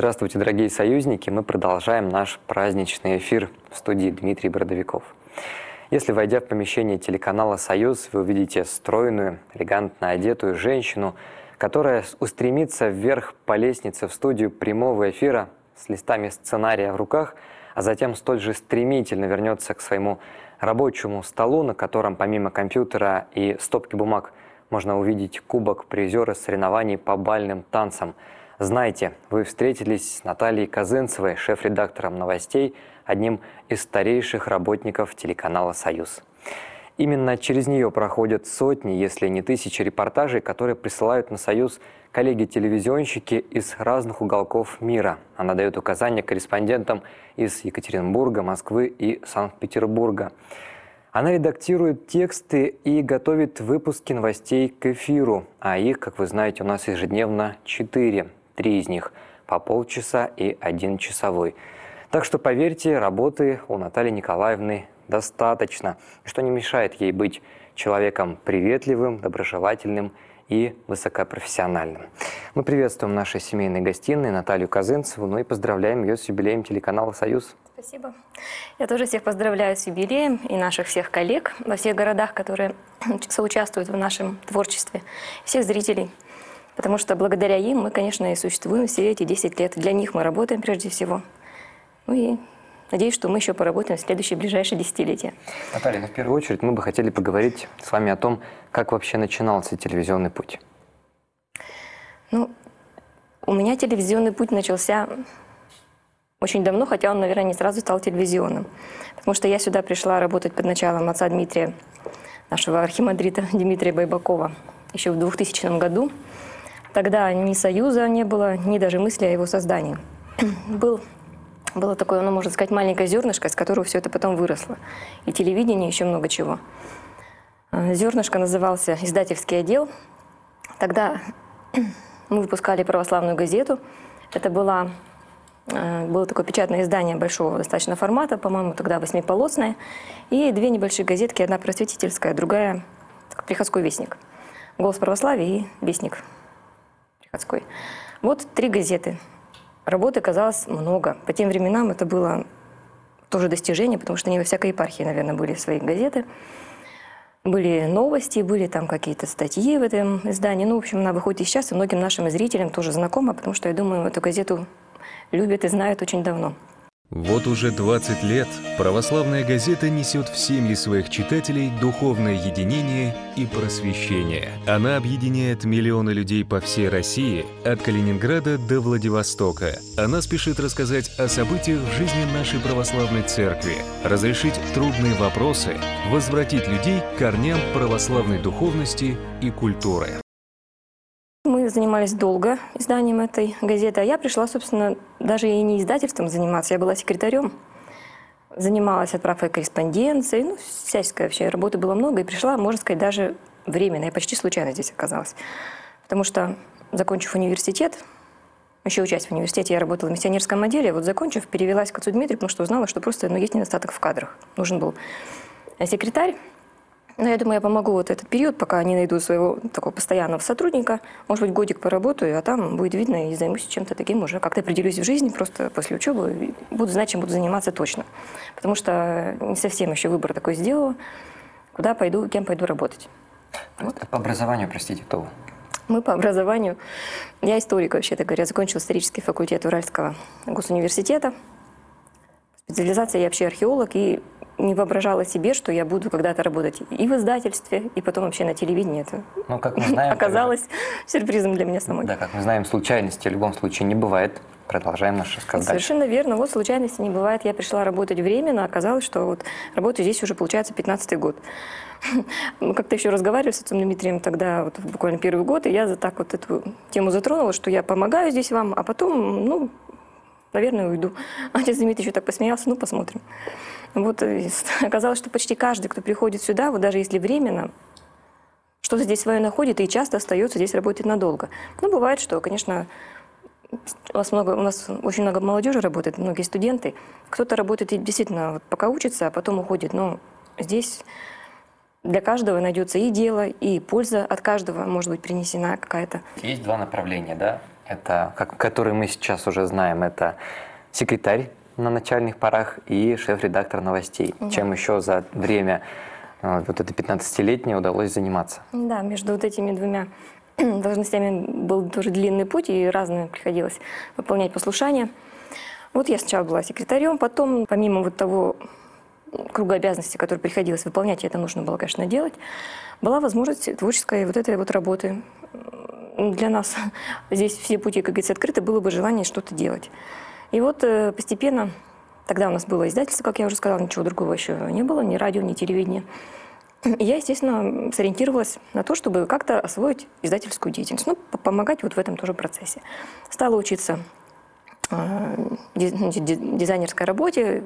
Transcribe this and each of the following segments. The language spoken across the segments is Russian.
Здравствуйте, дорогие союзники! Мы продолжаем наш праздничный эфир в студии Дмитрий Бродовиков. Если, войдя в помещение телеканала «Союз», вы увидите стройную, элегантно одетую женщину, которая устремится вверх по лестнице в студию прямого эфира с листами сценария в руках, а затем столь же стремительно вернется к своему рабочему столу, на котором помимо компьютера и стопки бумаг можно увидеть кубок призера соревнований по бальным танцам. Знайте, вы встретились с Натальей Казынцевой, шеф-редактором новостей, одним из старейших работников телеканала «Союз». Именно через нее проходят сотни, если не тысячи репортажей, которые присылают на «Союз» коллеги-телевизионщики из разных уголков мира. Она дает указания корреспондентам из Екатеринбурга, Москвы и Санкт-Петербурга. Она редактирует тексты и готовит выпуски новостей к эфиру, а их, как вы знаете, у нас ежедневно 4. 3 из них по полчаса и 1 часовой. Так что, поверьте, работы у Натальи Николаевны достаточно, что не мешает ей быть человеком приветливым, доброжелательным и высокопрофессиональным. Мы приветствуем в нашей семейной гостиной Наталью Казынцеву, ну и поздравляем ее с юбилеем телеканала «Союз». Спасибо. Я тоже всех поздравляю с юбилеем и наших всех коллег во всех городах, которые соучаствуют в нашем творчестве, всех зрителей. Потому что благодаря им мы, конечно, и существуем все эти 10 лет. Для них мы работаем прежде всего. Ну и надеюсь, что мы еще поработаем в следующие ближайшие десятилетия. Наталья, ну, в первую очередь мы бы хотели поговорить с вами о том, как вообще начинался телевизионный путь. Ну, у меня телевизионный путь начался очень давно, хотя он, наверное, не сразу стал телевизионным. Потому что я сюда пришла работать под началом отца Дмитрия, нашего архимандрита Дмитрия Байбакова, еще в 2000 году. Тогда ни «Союза» не было, ни даже мысли о его создании. Было такое, ну, можно сказать, маленькое зернышко, из которого все это потом выросло. И телевидение, еще много чего. Зернышко назывался «Издательский отдел». Тогда мы выпускали православную газету. Это было такое печатное издание большого достаточно формата, по-моему, тогда 8-полосное. И 2 небольшие газетки, одна просветительская, другая приходской вестник. «Голос православия» и «Вестник». Вот 3 газеты. Работы казалось много. По тем временам это было тоже достижение, потому что не во всякой епархии, наверное, были свои газеты. Были новости, были там какие-то статьи в этом издании. Ну, в общем, она выходит и сейчас, и многим нашим зрителям тоже знакома, потому что, я думаю, эту газету любят и знают очень давно. Вот уже 20 лет православная газета несет в семьи своих читателей духовное единение и просвещение. Она объединяет миллионы людей по всей России, от Калининграда до Владивостока. Она спешит рассказать о событиях в жизни нашей православной церкви, разрешить трудные вопросы, возвратить людей к корням православной духовности и культуры. Мы занимались долго изданием этой газеты, а я пришла, собственно, даже и не издательством заниматься, я была секретарем. Занималась отправкой корреспонденции, ну, всяческой вообще работы было много, и пришла, можно сказать, даже временно. Я почти случайно здесь оказалась. Потому что, закончив университет, еще учась в университете, я работала в миссионерском отделе, вот закончив, перевелась к отцу Дмитрию, потому что узнала, что просто есть недостаток в кадрах. Нужен был секретарь. Но я думаю, я помогу вот этот период, пока не найду своего такого постоянного сотрудника. Может быть, годик поработаю, а там будет видно и займусь чем-то таким уже. Как-то определюсь в жизни просто после учебы. Буду знать, чем буду заниматься точно. Потому что не совсем еще выбор такой сделала, куда пойду, кем пойду работать. Вот. По образованию, простите, кто вы? Мы по образованию, я историк, вообще-то говоря, закончила исторический факультет Уральского госуниверситета. Специализация я вообще археолог, и не воображала себе, что я буду когда-то работать и в издательстве, и потом вообще на телевидении. Это, ну, как мы знаем, оказалось сюрпризом для меня самой. Да, как мы знаем, случайности в любом случае не бывает. Продолжаем наш рассказ дальше. Совершенно верно. Вот случайности не бывает. Я пришла работать временно, оказалось, что вот работаю здесь уже, получается, 15-й год. Мы как-то еще разговаривали с отцом Дмитрием тогда, вот, буквально 1-й год, и я так вот эту тему затронула, что я помогаю здесь вам, а потом, ну, наверное, уйду. Отец Дмитрий еще так посмеялся, ну, посмотрим. Вот оказалось, что почти каждый, кто приходит сюда, вот даже если временно, что-то здесь свое находит и часто остается здесь работать надолго. Ну, бывает, что, конечно, у нас очень много молодежи работает, многие студенты. Кто-то работает и действительно вот, пока учится, а потом уходит. Но здесь для каждого найдется и дело, и польза от каждого может быть принесена какая-то. Есть 2 направления, да? это, который мы сейчас уже знаем, это секретарь на начальных порах и шеф-редактор новостей. Да. Чем еще за время вот это 15-летнее удалось заниматься? Да, между вот этими двумя должностями был тоже длинный путь, и разные приходилось выполнять послушания. Вот я сначала была секретарем, потом, помимо вот того круга обязанностей, которые приходилось выполнять, и это нужно было, конечно, делать, была возможность творческой вот этой вот работы. Для нас здесь все пути, как говорится, открыты, было бы желание что-то делать. И вот постепенно, тогда у нас было издательство, как я уже сказала, ничего другого еще не было, ни радио, ни телевидения. И я, естественно, сориентировалась на то, чтобы как-то освоить издательскую деятельность, ну, помогать вот в этом тоже процессе. Стала учиться дизайнерской работе,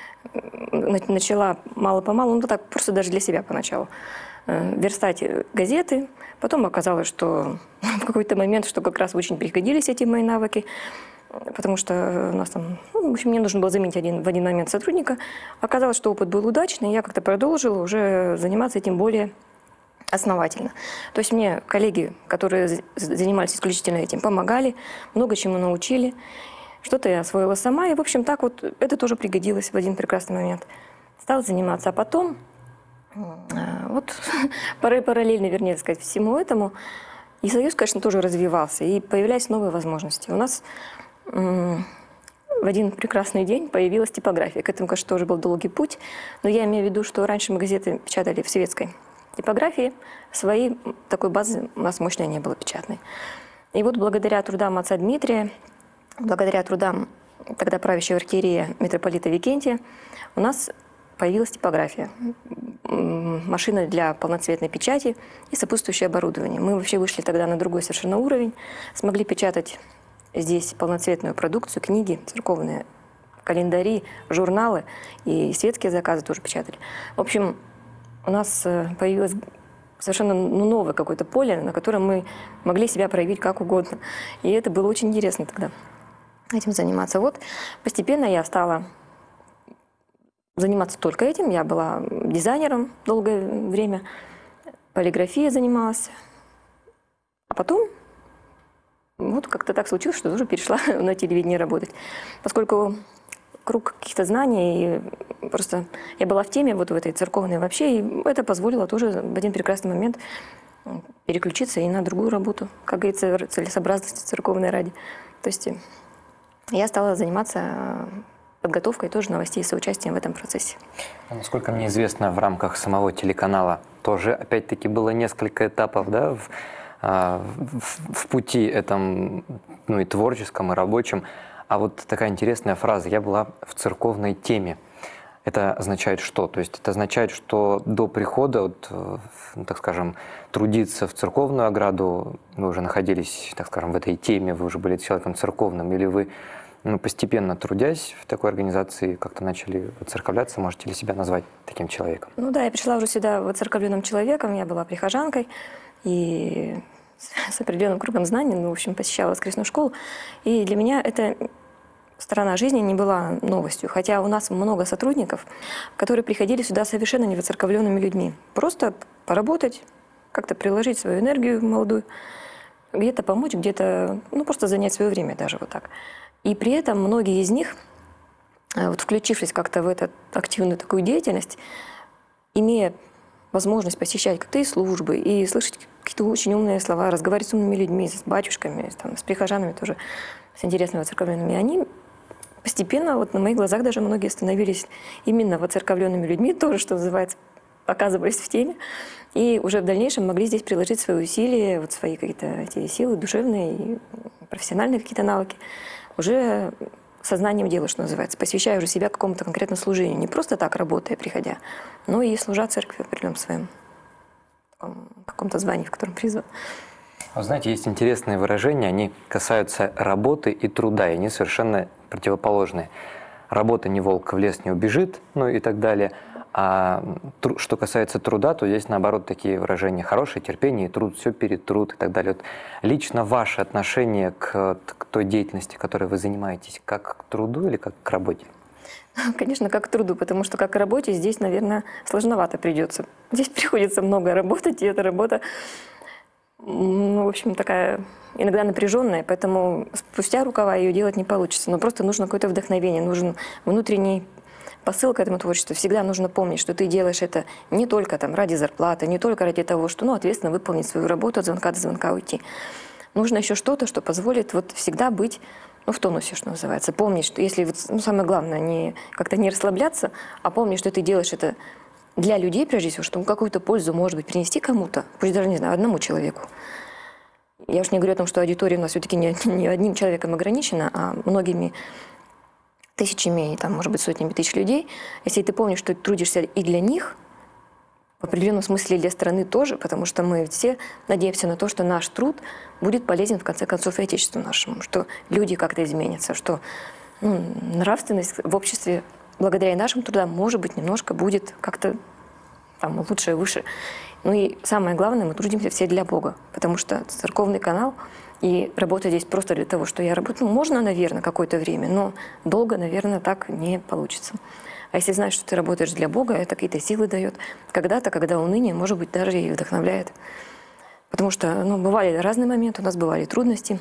начала мало-помалу, ну так просто даже для себя поначалу, верстать газеты. Потом оказалось, что в какой-то момент, что как раз очень пригодились эти мои навыки, потому что у нас там, ну, в общем, мне нужно было заменить в один момент сотрудника. Оказалось, что опыт был удачный, и я как-то продолжила уже заниматься этим более основательно. То есть мне коллеги, которые занимались исключительно этим, помогали, много чему научили. Что-то я освоила сама, и, в общем, так вот это тоже пригодилось в один прекрасный момент. Стала заниматься, а потом, вот параллельно, вернее сказать, всему этому, и Союз, конечно, тоже развивался, и появлялись новые возможности. У нас в один прекрасный день появилась типография. К этому, конечно, тоже был долгий путь, но я имею в виду, что раньше мы газеты печатали в советской типографии, своей такой базы у нас мощной не было печатной. И вот благодаря трудам отца Дмитрия, благодаря трудам тогда правящей архиерея митрополита Викентия, у нас появилась типография, машина для полноцветной печати и сопутствующее оборудование. Мы вообще вышли тогда на другой совершенно уровень, смогли печатать здесь полноцветную продукцию, книги, церковные календари, журналы и светские заказы тоже печатали. В общем, у нас появилось совершенно новое какое-то поле, на котором мы могли себя проявить как угодно. И это было очень интересно тогда этим заниматься. Вот постепенно я стала заниматься только этим. Я была дизайнером долгое время, полиграфией занималась. А потом вот как-то так случилось, что тоже перешла на телевидение работать. Поскольку круг каких-то знаний, и просто я была в теме вот в этой церковной вообще, и это позволило тоже в один прекрасный момент переключиться и на другую работу, как говорится, целесообразности церковной ради. То есть я стала заниматься подготовкой тоже новостей, соучастием в этом процессе. Насколько мне известно, в рамках самого телеканала тоже, опять-таки, было несколько этапов, да, в пути этом, ну, и творческом, и рабочем. А вот такая интересная фраза: «Я была в церковной теме». Это означает что? То есть это означает, что до прихода, вот, так скажем, трудиться в церковную ограду, вы уже находились, так скажем, в этой теме, вы уже были человеком церковным, или вы, ну, постепенно трудясь в такой организации, как-то начали воцерковляться? Можете ли себя назвать таким человеком? Ну да, я пришла уже сюда воцерковленным человеком, я была прихожанкой и с определенным кругом знаний, ну, в общем, посещала воскресную школу. И для меня эта сторона жизни не была новостью, хотя у нас много сотрудников, которые приходили сюда совершенно невоцерковленными людьми. Просто поработать, как-то приложить свою энергию молодую, где-то помочь, где-то, ну, просто занять свое время даже вот так. И при этом многие из них, вот включившись как-то в эту активную такую деятельность, имея возможность посещать как-то и службы, и слышать какие-то очень умные слова, разговаривать с умными людьми, с батюшками, там, с прихожанами тоже, с интересными воцерковленными, они постепенно, вот на моих глазах даже многие становились именно воцерковленными людьми, тоже, что называется, оказывались в теме, и уже в дальнейшем могли здесь приложить свои усилия, вот свои какие-то эти силы душевные и профессиональные какие-то навыки, уже сознанием дела, что называется, посвящая уже себя какому-то конкретному служению, не просто так работая, приходя, но и служа церкви в определенном своем каком-то звании, в котором призван. Вы знаете, есть интересные выражения, они касаются работы и труда, и они совершенно противоположные. Работа не волк в лес не убежит, ну и так далее. А что касается труда, то здесь наоборот такие выражения: хорошее терпение и труд, все перед труд и так далее. Вот лично ваше отношение к той деятельности, которой вы занимаетесь, как к труду или как к работе? Конечно, как к труду, потому что как к работе здесь, наверное, сложновато придется. Здесь приходится много работать, и эта работа Ну, в общем, такая иногда напряженная, поэтому спустя рукава ее делать не получится. Но просто нужно какое-то вдохновение, нужен внутренний посыл к этому творчеству. Всегда нужно помнить, что ты делаешь это не только там ради зарплаты, не только ради того, что, ну, ответственно выполнить свою работу, от звонка до звонка уйти. Нужно еще что-то, что позволит вот всегда быть, ну, в тонусе, что называется. Помнить, что если, вот, ну, самое главное, не, как-то не расслабляться, а помнить, что ты делаешь это для людей, прежде всего, чтобы какую-то пользу, может быть, принести кому-то, пусть даже, не знаю, одному человеку. Я уж не говорю о том, что аудитория у нас все-таки не одним человеком ограничена, а многими тысячами, там, может быть, сотнями тысяч людей. Если ты помнишь, что ты трудишься и для них, в определенном смысле и для страны тоже, потому что мы все надеемся на то, что наш труд будет полезен, в конце концов, и отечеству нашему, что люди как-то изменятся, что, ну, нравственность в обществе благодаря нашим трудам, может быть, немножко будет как-то там лучше и выше. Ну и самое главное, мы трудимся все для Бога, потому что церковный канал и работа здесь просто для того, что я работаю, ну, можно, наверное, какое-то время, но долго, наверное, так не получится. А если знаешь, что ты работаешь для Бога, это какие-то силы дает. Когда-то, когда уныние, может быть, даже и вдохновляет. Потому что, ну, бывали разные моменты, у нас бывали трудности.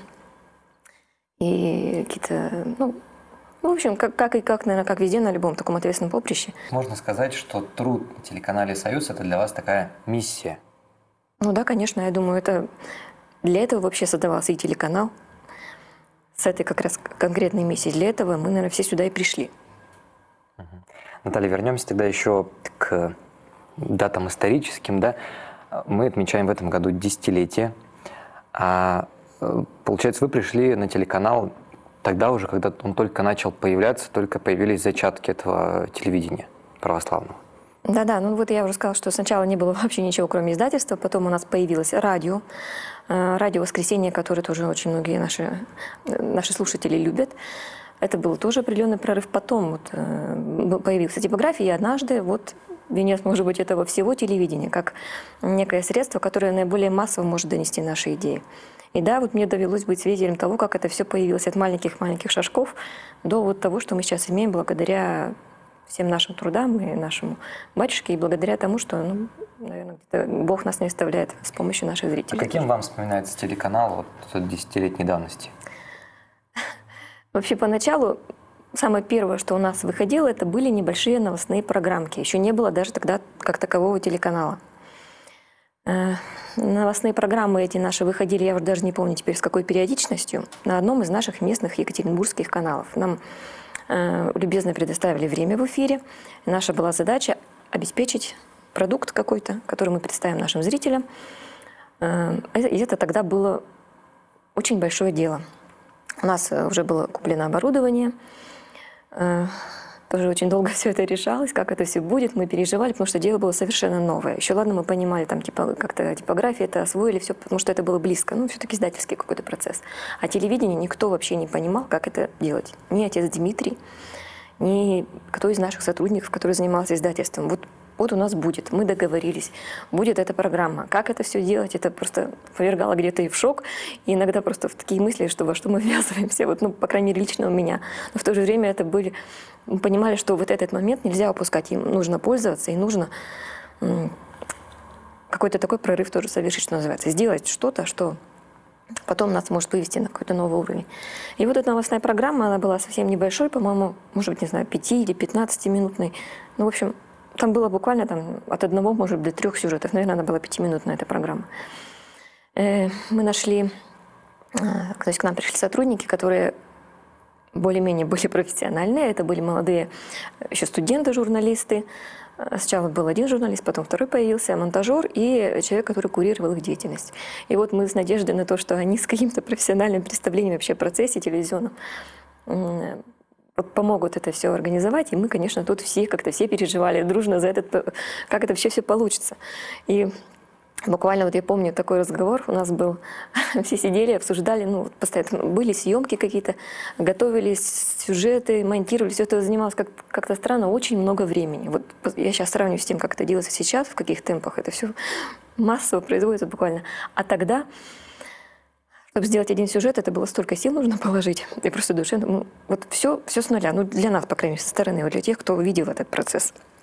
И какие-то, ну, в общем, наверное, как везде, на любом таком ответственном поприще. Можно сказать, что труд на телеканале «Союз» — это для вас такая миссия. Ну да, конечно, я думаю, это для этого вообще создавался и телеканал. С этой как раз конкретной миссией. Для этого мы, наверное, все сюда и пришли. Наталья, вернемся тогда еще к датам историческим. Да? Мы отмечаем в этом году десятилетие. А получается, вы пришли на телеканал тогда уже, когда он только начал появляться, только появились зачатки этого телевидения православного. Да-да, ну вот я уже сказала, что сначала не было вообще ничего, кроме издательства, потом у нас появилось радио, радио «Воскресенье», которое тоже очень многие наши слушатели любят. Это был тоже определенный прорыв. Потом вот появился типография, и однажды вот венец, может быть, этого всего телевидения, как некое средство, которое наиболее массово может донести наши идеи. И да, вот мне довелось быть свидетелем того, как это все появилось от маленьких-маленьких шажков до вот того, что мы сейчас имеем благодаря всем нашим трудам и нашему батюшке, и благодаря тому, что, ну, наверное, Бог нас не оставляет с помощью наших зрителей. А каким вам вспоминается телеканал вот 10-летней давности? Вообще, поначалу, самое первое, что у нас выходило, это были небольшие новостные программки. Еще не было даже тогда как такового телеканала. Новостные программы эти наши выходили, я уже даже не помню теперь с какой периодичностью, на одном из наших местных екатеринбургских каналов. Нам любезно предоставили время в эфире. Наша была задача обеспечить продукт какой-то, который мы представим нашим зрителям. И это тогда было очень большое дело. У нас уже было куплено оборудование. Тоже очень долго все это решалось, как это все будет. Мы переживали, потому что дело было совершенно новое. Еще ладно, мы понимали, там как-то типография это освоили, все, потому что это было близко. Ну, все-таки издательский какой-то процесс. А телевидение никто вообще не понимал, как это делать. Ни отец Дмитрий, ни кто из наших сотрудников, который занимался издательством. Вот у нас будет, мы договорились, будет эта программа. Как это все делать, это просто повергало где-то и в шок, и иногда просто в такие мысли, что во что мы ввязываемся, вот, ну, по крайней мере, лично у меня. Но в то же время это были, мы понимали, что вот этот момент нельзя упускать, им нужно пользоваться, и нужно какой-то такой прорыв тоже совершить, что называется, сделать что-то, что потом нас может вывести на какой-то новый уровень. И вот эта новостная программа, она была совсем небольшой, по-моему, может быть, не знаю, 5 или 15-минутной, ну, в общем, там было буквально от 1, может быть, до 3 сюжетов. Наверное, она была 5-минутная, эта программа. Мы нашли, то есть к нам пришли сотрудники, которые более-менее были профессиональные. Это были молодые еще студенты, журналисты. Сначала был один журналист, потом второй появился, монтажер и человек, который курировал их деятельность. И вот мы с надеждой на то, что они с каким-то профессиональным представлением вообще о процессе телевизионном помогут это все организовать, и мы, конечно, тут все переживали дружно за как это все получится. И буквально вот я помню такой разговор у нас был, все сидели, обсуждали, ну, постоянно были съемки какие-то, готовились сюжеты, монтировали, все это занималось как-то странно, очень много времени. Вот я сейчас сравниваю с тем, как это делается сейчас, в каких темпах это все массово производится буквально. А тогда, чтобы сделать один сюжет, это было столько сил нужно положить. И просто душевно, вот все с нуля. Ну, для нас, по крайней мере, со стороны, вот для тех, кто увидел этот процесс.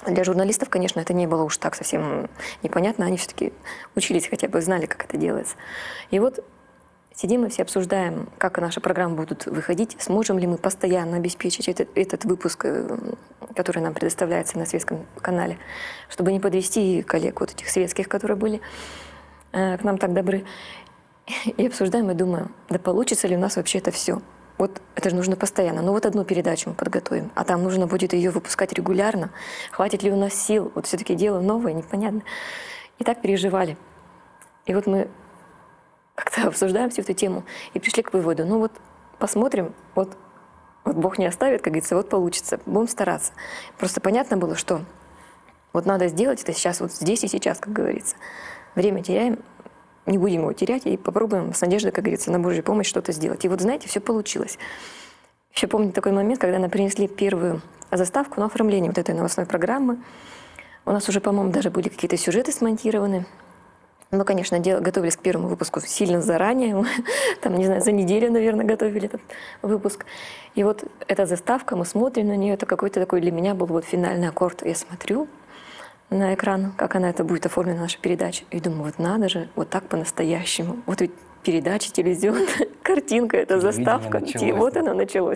Для журналистов, конечно, это не было уж так совсем непонятно. Они все-таки учились, хотя бы знали, как это делается. И вот сидим и все обсуждаем, как наши программы будут выходить, сможем ли мы постоянно обеспечить этот выпуск, который нам предоставляется на светском канале, чтобы не подвести коллег вот этих светских, которые были к нам так добры. И обсуждаем, и думаем, да получится ли у нас вообще это все. Вот это же нужно постоянно. Ну вот одну передачу мы подготовим, а там нужно будет ее выпускать регулярно. Хватит ли у нас сил? Вот все-таки дело новое, непонятно. И так переживали. И вот мы как-то обсуждаем всю эту тему и пришли к выводу, ну вот посмотрим, вот Бог не оставит, как говорится, вот получится, будем стараться. Просто понятно было, что вот надо сделать это сейчас, вот здесь и сейчас, как говорится. Время теряем, не будем его терять и попробуем с надеждой, как говорится, на Божью помощь что-то сделать. И вот, знаете, все получилось. Еще помню такой момент, когда нам принесли первую заставку на оформление вот этой новостной программы. У нас уже, по-моему, даже были какие-то сюжеты смонтированы. Мы, конечно, готовились к первому выпуску сильно заранее. Мы, там, не знаю, за неделю, наверное, готовили этот выпуск. И вот эта заставка, мы смотрим на нее, это какой-то такой для меня был вот финальный аккорд. Я смотрю на экран, как она это будет оформлена, наша передача. И думаю, вот надо же, вот так по-настоящему. Вот ведь передача телевизионная, картинка, это заставка. Началось, вот да. оно началось.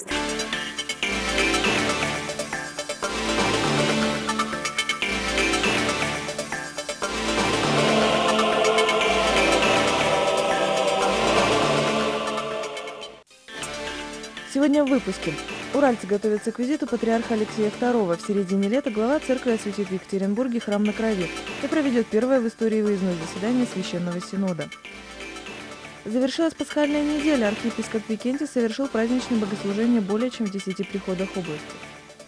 Сегодня в выпуске. Уральцы готовятся к визиту патриарха Алексея II. В середине лета глава церкви осветит в Екатеринбурге храм на Крови и проведет первое в истории выездное заседание Священного Синода. Завершилась пасхальная неделя. Архиепископ Викентий совершил праздничное богослужение более чем в 10 приходах области.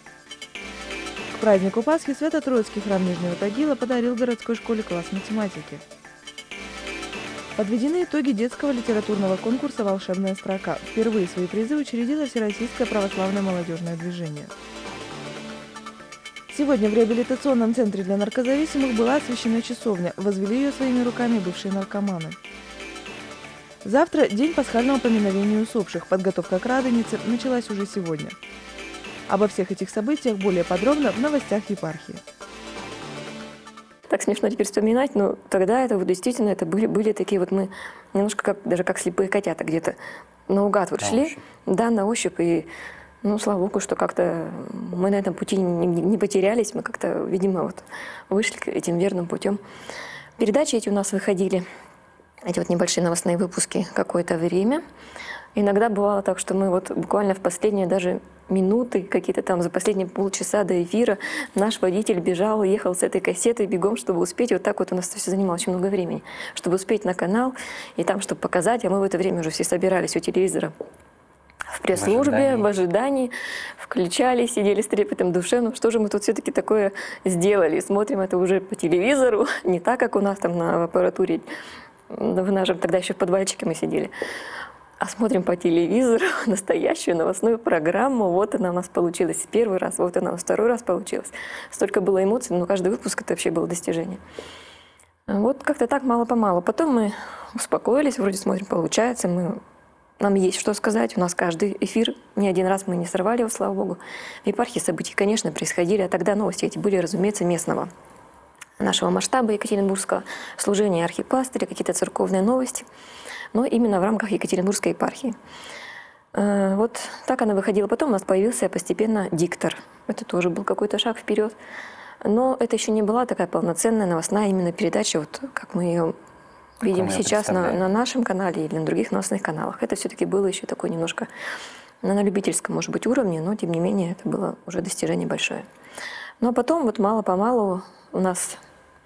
К празднику Пасхи Свято-Троицкий храм Нижнего Тагила подарил городской школе класс математики. Подведены итоги детского литературного конкурса «Волшебная строка». Впервые свои призы учредило Всероссийское православное молодежное движение. Сегодня в реабилитационном центре для наркозависимых была освящена часовня. Возвели ее своими руками бывшие наркоманы. Завтра – день пасхального поминовения усопших. Подготовка к Радонице началась уже сегодня. Обо всех этих событиях более подробно в новостях епархии. Так смешно теперь вспоминать, но тогда это вот действительно это были такие вот мы немножко даже как слепые котята где-то наугад вот шли, да, на ощупь. И, ну, слава Богу, что как-то мы на этом пути не потерялись, мы как-то, видимо, вот вышли этим верным путем. Передачи эти у нас выходили, эти вот небольшие новостные выпуски какое-то время. Иногда бывало так, что мы вот буквально в последние даже минуты, какие-то там за последние полчаса до эфира, наш водитель бежал, ехал с этой кассетой бегом, чтобы успеть. Вот так вот у нас это все занимало очень много времени, чтобы успеть на канал и там, чтобы показать. А мы в это время уже все собирались у телевизора в пресс-службе, в ожидании, включали, сидели с трепетом душевным. Что же мы тут все-таки такое сделали? Смотрим это уже по телевизору, не так, как у нас там на аппаратуре. В нашем тогда еще в подвальчике мы сидели. А смотрим по телевизору настоящую новостную программу. Вот она у нас получилась первый раз, вот она второй раз получилась. Столько было эмоций, но каждый выпуск это вообще было достижение. Вот как-то так мало-помалу. Потом мы успокоились, вроде смотрим, получается. Нам есть что сказать. У нас каждый эфир, ни один раз мы не сорвали его, слава Богу. В епархии события, конечно, происходили, а тогда новости эти были, разумеется, местного нашего масштаба екатеринбургского служения архипастыря, какие-то церковные новости. Но именно в рамках Екатеринбургской епархии. Вот так она выходила. Потом у нас появился постепенно диктор. Это тоже был какой-то шаг вперед. Но это еще не была такая полноценная новостная именно передача, вот как мы ее видим сейчас на нашем канале или на других новостных каналах. Это все-таки было еще такое немножко на любительском, может быть, уровне, но тем не менее это было уже достижение большое. Ну а потом вот мало-помалу у нас...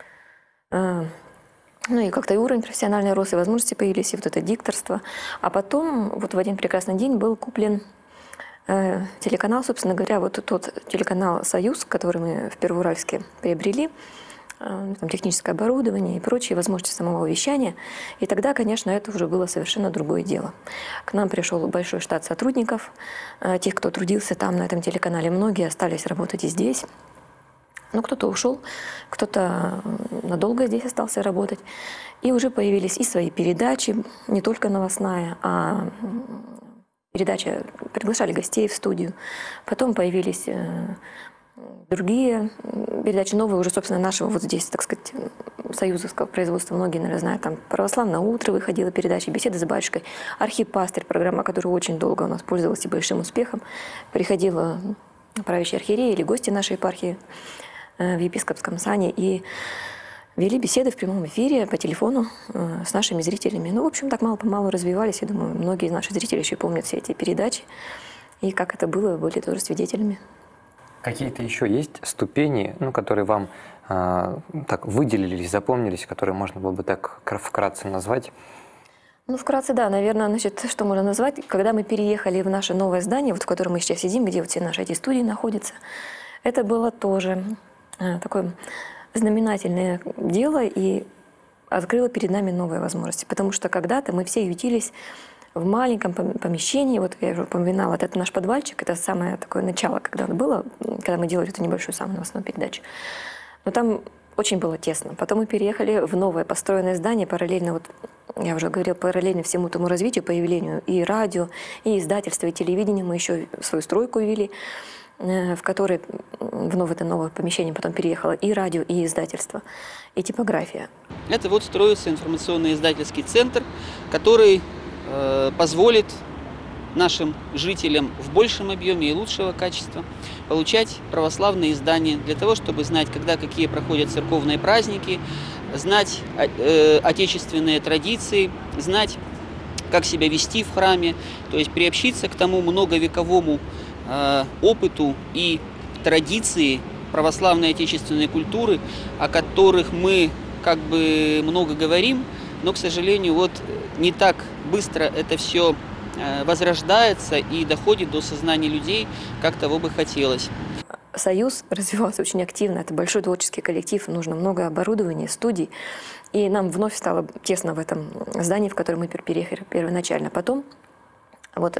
Ну и как-то и уровень профессиональный рос, и возможности появились, и вот это дикторство. А потом вот в один прекрасный день был куплен телеканал, собственно говоря, вот тот телеканал «Союз», который мы в Первоуральске приобрели, там техническое оборудование и прочие возможности самого вещания. И тогда, конечно, это уже было совершенно другое дело. К нам пришел большой штат сотрудников, тех, кто трудился там, на этом телеканале. Многие остались работать и здесь. Ну, кто-то ушел, кто-то надолго здесь остался работать. И уже появились и свои передачи, не только новостная, а передача, приглашали гостей в студию. Потом появились другие передачи новые уже, собственно, нашего вот здесь, так сказать, союзовского производства. Многие, наверное, знают, там «Православное утро» выходила передача, «Беседы с батюшкой», «Архипастырь», программа, которая очень долго у нас пользовалась и большим успехом. Приходила правящая архиерея или гости нашей епархии в епископском сане и вели беседы в прямом эфире по телефону с нашими зрителями. Ну, в общем, так мало-помалу развивались. Я думаю, многие из наших зрителей еще помнят все эти передачи. И как это было, были тоже свидетелями. Какие-то еще есть ступени, ну, которые вам так выделились, запомнились, которые можно было бы так вкратце назвать? Ну, вкратце, да, наверное, значит, что можно назвать. Когда мы переехали в наше новое здание, вот в котором мы сейчас сидим, где вот все наши эти студии находятся, это было тоже такое знаменательное дело и открыло перед нами новые возможности. Потому что когда-то мы все ютились в маленьком помещении, вот я уже упоминала, это наш подвальчик, это самое такое начало, когда было, когда мы делали эту небольшую самую новостную передачу. Но там очень было тесно. Потом мы переехали в новое построенное здание, параллельно, вот я уже говорила, параллельно всему тому развитию, появлению и радио, и издательства, и телевидения. Мы еще свою стройку ввели, в которой в это новое помещение потом переехало и радио, и издательство, и типография. Это вот строится информационно-издательский центр, который позволит нашим жителям в большем объеме и лучшего качества получать православные издания для того, чтобы знать, когда какие проходят церковные праздники, знать отечественные традиции, знать, как себя вести в храме, то есть приобщиться к тому многовековому опыту и традиции православной отечественной культуры, о которых мы как бы много говорим, но, к сожалению, вот не так быстро это все возрождается и доходит до сознания людей, как того бы хотелось. Союз развивался очень активно. Это большой творческий коллектив, нужно много оборудования, студий. И нам вновь стало тесно в этом здании, в которое мы переехали первоначально. Потом вот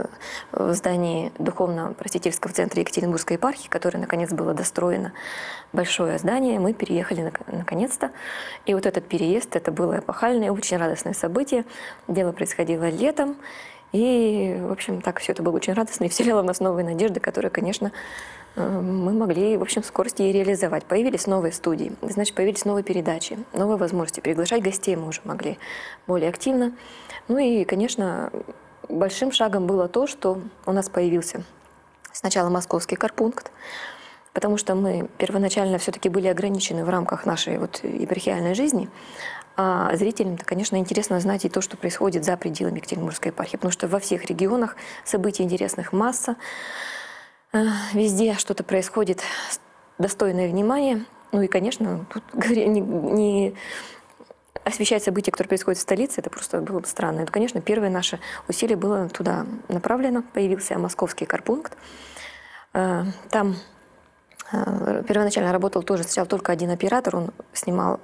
в здании Духовно-просветительского центра Екатеринбургской епархии, которое наконец было достроено, большое здание, мы переехали наконец-то. И вот этот переезд, это было эпохальное, очень радостное событие. Дело происходило летом. И, в общем, так все это было очень радостно и вселяло в нас новые надежды, которые, конечно, мы могли, в общем, в скорости и реализовать. Появились новые студии, значит, появились новые передачи, новые возможности. Приглашать гостей мы уже могли более активно. Ну и, конечно, большим шагом было то, что у нас появился сначала московский корпункт, потому что мы первоначально все-таки были ограничены в рамках нашей вот епархиальной жизни. А зрителям-то, конечно, интересно знать и то, что происходит за пределами Екатеринбургской епархии, потому что во всех регионах событий интересных масса, везде что-то происходит достойное внимания. Ну и, конечно, тут не освещать события, которые происходят в столице, это просто было бы странно. Это, конечно, первое наше усилие было туда направлено. Появился московский корпункт. Там первоначально работал тоже сначала только один оператор, он снимал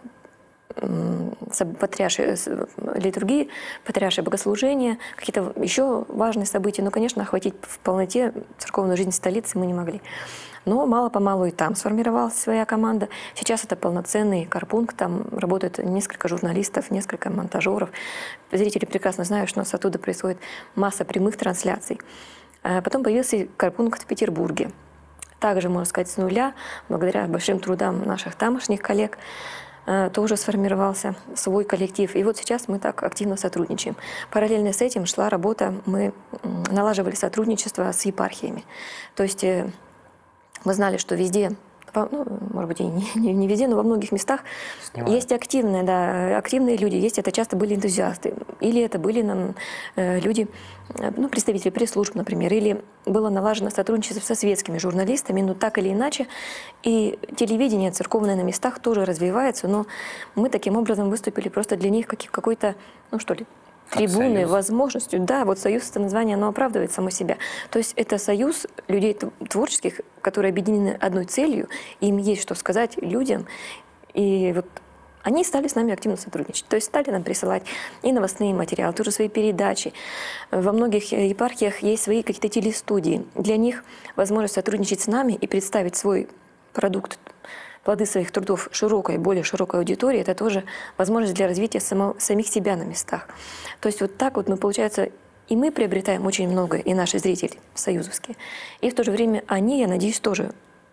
литургии, патриаршие богослужения, какие-то еще важные события. Но, конечно, охватить в полноте церковную жизнь столицы мы не могли. Но мало-помалу и там сформировалась своя команда. Сейчас это полноценный корпункт, там работает несколько журналистов, несколько монтажеров. Зрители прекрасно знают, что у нас оттуда происходит масса прямых трансляций. Потом появился корпункт в Петербурге. Также, можно сказать, с нуля, благодаря большим трудам наших тамошних коллег, тоже сформировался свой коллектив. И вот сейчас мы так активно сотрудничаем. Параллельно с этим шла работа, мы налаживали сотрудничество с епархиями. То есть мы знали, что везде, ну, может быть, и не везде, но во многих местах есть активные люди, есть это часто были энтузиасты, или это были люди, ну, представители пресс-служб, например, или было налажено сотрудничество со светскими журналистами, но так или иначе, и телевидение церковное на местах тоже развивается, но мы таким образом выступили просто для них какой-то, ну что ли, трибуны, возможностью. Да, вот союз, это название, оно оправдывает само себя. То есть это союз людей творческих, которые объединены одной целью, им есть что сказать людям. И вот они стали с нами активно сотрудничать. То есть стали нам присылать и новостные материалы, тоже свои передачи. Во многих епархиях есть свои какие-то телестудии. Для них возможность сотрудничать с нами и представить свой продукт, плоды своих трудов широкой, более широкой аудитории, это тоже возможность для развития самих себя на местах. То есть вот так вот мы, получается, и мы приобретаем очень много, и наши зрители союзовские. И в то же время они, я надеюсь, тоже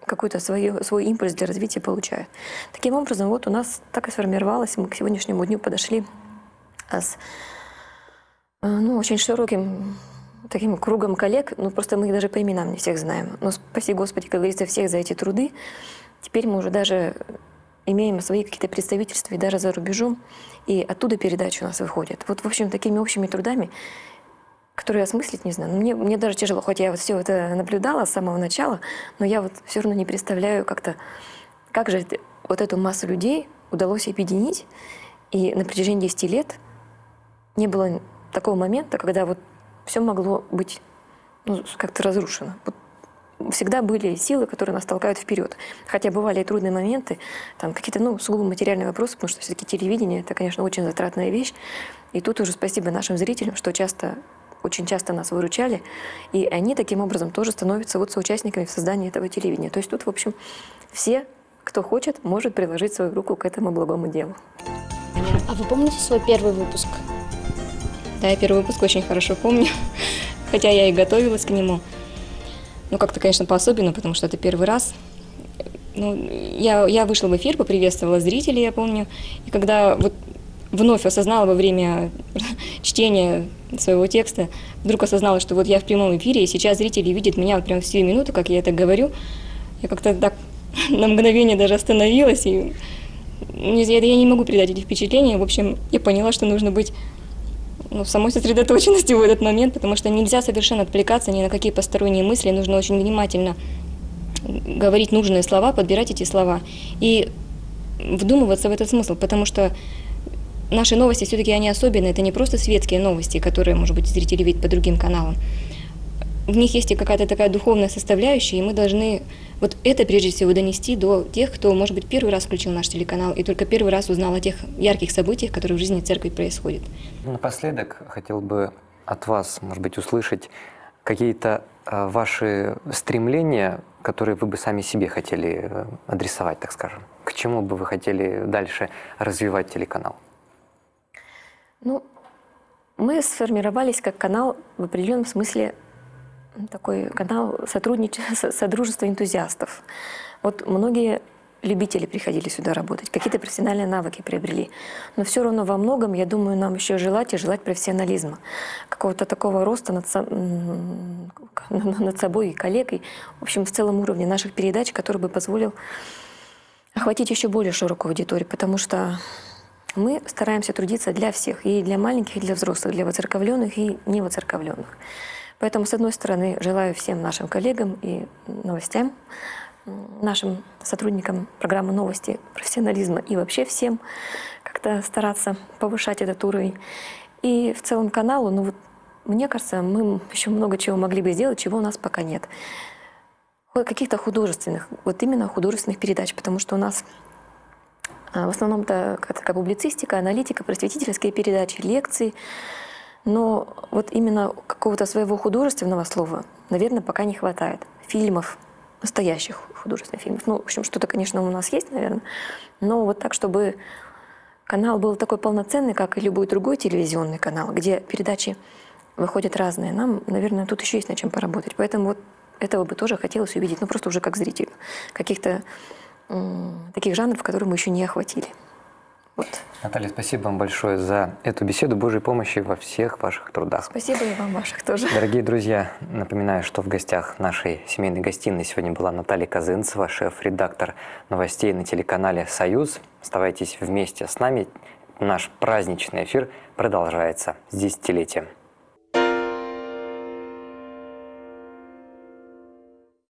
какой-то свой импульс для развития получают. Таким образом, вот у нас так и сформировалось, мы к сегодняшнему дню подошли с очень широким таким кругом коллег, просто мы их даже по именам не всех знаем. Но спаси Господи, как говорится, всех за эти труды. Теперь мы уже даже имеем свои какие-то представительства и даже за рубежом, и оттуда передачи у нас выходят. Вот, в общем, такими общими трудами, которые я осмыслить не знаю. Мне даже тяжело, хоть я вот все это наблюдала с самого начала, но я вот все равно не представляю как-то, как же вот эту массу людей удалось объединить, и на протяжении 10 лет не было такого момента, когда вот все могло быть как-то разрушено. Вот всегда были силы, которые нас толкают вперед. Хотя бывали и трудные моменты, там какие-то, сугубо материальные вопросы, потому что все-таки телевидение — это, конечно, очень затратная вещь. И тут уже спасибо нашим зрителям, что очень часто нас выручали, и они таким образом тоже становятся вот соучастниками в создании этого телевидения. То есть тут, в общем, все, кто хочет, может приложить свою руку к этому благому делу. А вы помните свой первый выпуск? Да, я первый выпуск очень хорошо помню, хотя я и готовилась к нему. Как-то, конечно, по-особенному, потому что это первый раз. Я вышла в эфир, поприветствовала зрителей, я помню. И когда вот вновь осознала во время чтения своего текста, вдруг осознала, что вот я в прямом эфире, и сейчас зрители видят меня вот прямо в сию минуту, как я это говорю. Я как-то так на мгновение даже остановилась, и я не могу передать эти впечатления. В общем, я поняла, что нужно быть в самой сосредоточенности в этот момент, потому что нельзя совершенно отвлекаться ни на какие посторонние мысли, нужно очень внимательно говорить нужные слова, подбирать эти слова и вдумываться в этот смысл, потому что наши новости все-таки они особенные, это не просто светские новости, которые, может быть, зрители видят по другим каналам. В них есть и какая-то такая духовная составляющая, и мы должны вот это прежде всего донести до тех, кто, может быть, первый раз включил наш телеканал и только первый раз узнал о тех ярких событиях, которые в жизни церкви происходят. Напоследок хотел бы от вас, может быть, услышать какие-то ваши стремления, которые вы бы сами себе хотели адресовать, так скажем. К чему бы вы хотели дальше развивать телеканал? Мы сформировались как канал в определенном смысле, такой канал содружества энтузиастов. Вот многие любители приходили сюда работать, какие-то профессиональные навыки приобрели. Но все равно во многом, я думаю, нам еще желать профессионализма, какого-то такого роста над собой и коллегой, в общем, в целом уровне наших передач, который бы позволил охватить еще более широкую аудиторию, потому что мы стараемся трудиться для всех, и для маленьких, и для взрослых, для воцерковленных и невоцерковленных. Поэтому, с одной стороны, желаю всем нашим коллегам и новостям, нашим сотрудникам программы «Новости» профессионализма и вообще всем как-то стараться повышать этот уровень. И в целом каналу, мне кажется, мы еще много чего могли бы сделать, чего у нас пока нет. Каких-то художественных, вот именно художественных передач, потому что у нас в основном-то как публицистика, аналитика, просветительские передачи, лекции. Но вот именно какого-то своего художественного слова, наверное, пока не хватает. Фильмов, настоящих художественных фильмов. В общем, что-то, конечно, у нас есть, наверное. Но вот так, чтобы канал был такой полноценный, как и любой другой телевизионный канал, где передачи выходят разные. Нам, наверное, тут еще есть над чем поработать. Поэтому вот этого бы тоже хотелось увидеть, просто уже как зрителю. Каких-то таких жанров, которые мы еще не охватили. Вот. Наталья, спасибо вам большое за эту беседу. Божьей помощи во всех ваших трудах. Спасибо и вам ваших тоже. Дорогие друзья, напоминаю, что в гостях нашей семейной гостиной сегодня была Наталья Козынцева, шеф-редактор новостей на телеканале «Союз». Оставайтесь вместе с нами. Наш праздничный эфир продолжается с десятилетием.